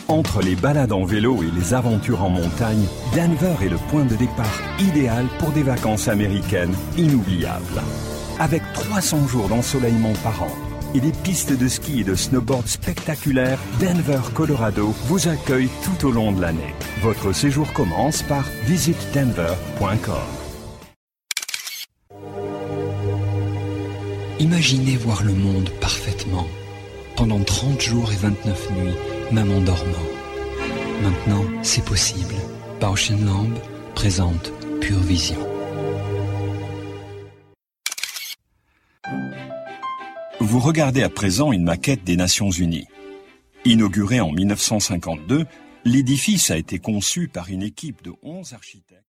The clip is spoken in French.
Entre les balades en vélo et les aventures en montagne, Denver est le point de départ idéal pour des vacances américaines inoubliables. Avec 300 jours d'ensoleillement par an et des pistes de ski et de snowboard spectaculaires, Denver, Colorado vous accueille tout au long de l'année. Votre séjour commence par visitdenver.com. Imaginez voir le monde parfaitement, pendant 30 jours et 29 nuits, même en dormant. Maintenant, c'est possible. Bausch & Lomb présente Pure Vision. Vous regardez à présent une maquette des Nations Unies. Inauguré en 1952, l'édifice a été conçu par une équipe de 11 architectes.